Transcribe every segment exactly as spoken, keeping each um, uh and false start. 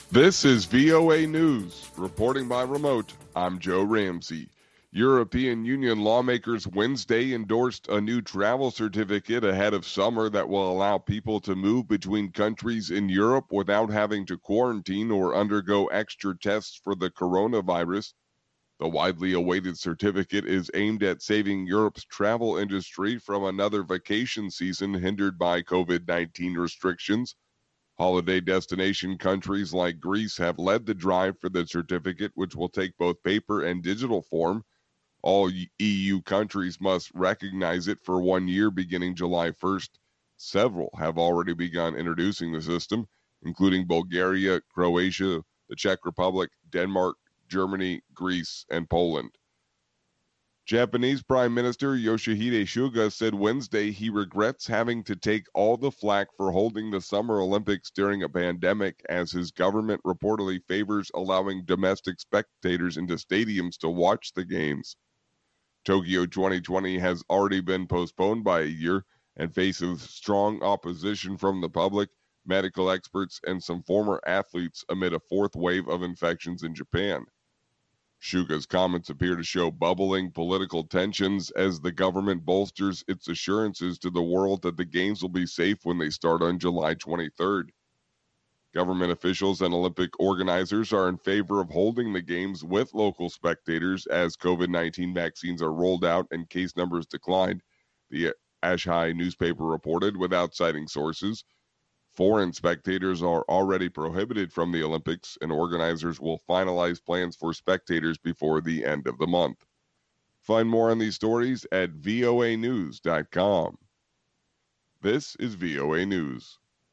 This is V O A News. Reporting by remote, I'm Joe Ramsey. European Union lawmakers Wednesday endorsed a new travel certificate ahead of summer that will allow people to move between countries in Europe without having to quarantine or undergo extra tests for the coronavirus. The widely awaited certificate is aimed at saving Europe's travel industry from another vacation season hindered by covid nineteen restrictions. Holiday destination countries like Greece have led the drive for the certificate, which will take both paper and digital form. All E U countries must recognize it for one year beginning July first. Several have already begun introducing the system, including Bulgaria, Croatia, the Czech Republic, Denmark, Germany, Greece, and Poland. Japanese Prime Minister Yoshihide Suga said Wednesday he regrets having to take all the flack for holding the Summer Olympics during a pandemic, as his government reportedly favors allowing domestic spectators into stadiums to watch the games. Tokyo twenty twenty has already been postponed by a year and faces strong opposition from the public, medical experts, and some former athletes amid a fourth wave of infections in Japan. Suga's comments appear to show bubbling political tensions as the government bolsters its assurances to the world that the games will be safe when they start on July twenty-third. Government officials and Olympic organizers are in favor of holding the games with local spectators as covid nineteen vaccines are rolled out and case numbers declined, the Asahi newspaper reported without citing sources. Foreign spectators are already prohibited from the Olympics, and organizers will finalize plans for spectators before the end of the month. Find more on these stories at V O A news dot com. This is V O A News.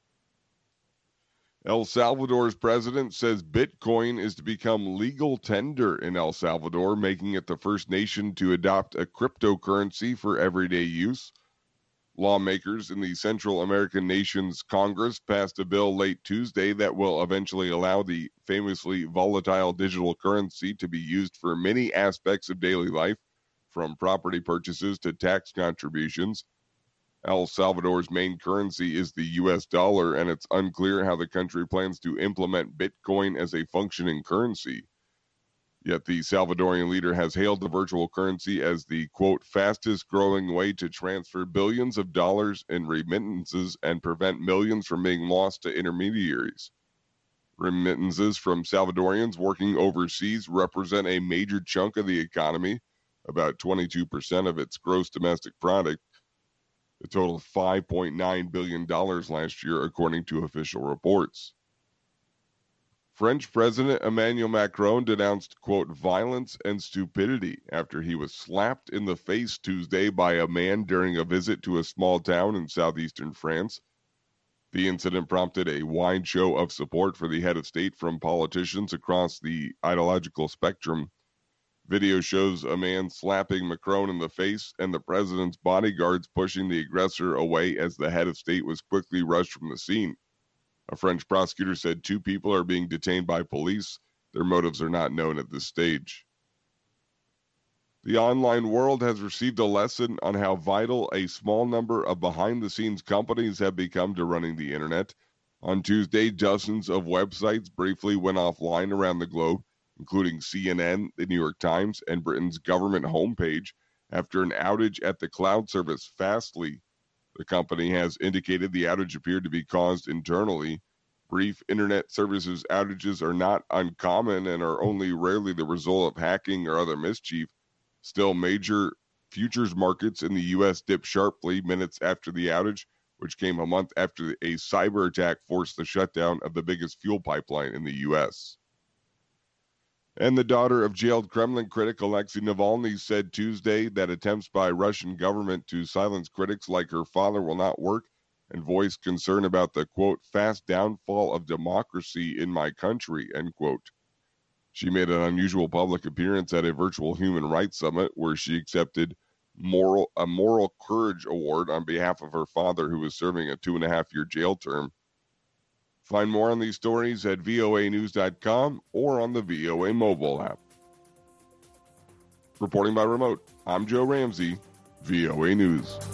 El Salvador's president says Bitcoin is to become legal tender in El Salvador, making it the first nation to adopt a cryptocurrency for everyday use. Lawmakers in the Central American nation's Congress passed a bill late Tuesday that will eventually allow the famously volatile digital currency to be used for many aspects of daily life, from property purchases to tax contributions. El Salvador's main currency is the U S dollar, and it's unclear how the country plans to implement Bitcoin as a functioning currency. Yet the Salvadorian leader has hailed the virtual currency as the, quote, fastest growing way to transfer billions of dollars in remittances and prevent millions from being lost to intermediaries. Remittances from Salvadorians working overseas represent a major chunk of the economy, about twenty-two percent of its gross domestic product. It totaled five point nine billion dollars last year, according to official reports. French President Emmanuel Macron denounced, quote, violence and stupidity after he was slapped in the face Tuesday by a man during a visit to a small town in southeastern France. The incident prompted a wide show of support for the head of state from politicians across the ideological spectrum. Video shows a man slapping Macron in the face and the president's bodyguards pushing the aggressor away as the head of state was quickly rushed from the scene. A French prosecutor said two people are being detained by police. Their motives are not known at this stage. The online world has received a lesson on how vital a small number of behind-the-scenes companies have become to running the internet. On Tuesday, dozens of websites briefly went offline around the globe, including C N N, the New York Times, and Britain's government homepage, after an outage at the cloud service Fastly. The company has indicated the outage appeared to be caused internally. Brief internet services outages are not uncommon and are only rarely the result of hacking or other mischief. Still, major futures markets in the U S dipped sharply minutes after the outage, which came a month after a cyber attack forced the shutdown of the biggest fuel pipeline in the U S. And the daughter of jailed Kremlin critic Alexei Navalny said Tuesday that attempts by Russian government to silence critics like her father will not work, and voiced concern about the, quote, fast downfall of democracy in my country, end quote. She made an unusual public appearance at a virtual human rights summit where she accepted moral a moral courage award on behalf of her father, who was serving a two and a half year jail term. Find more on these stories at V O A news dot com or on the V O A mobile app. Reporting by remote, I'm Joe Ramsey, V O A News.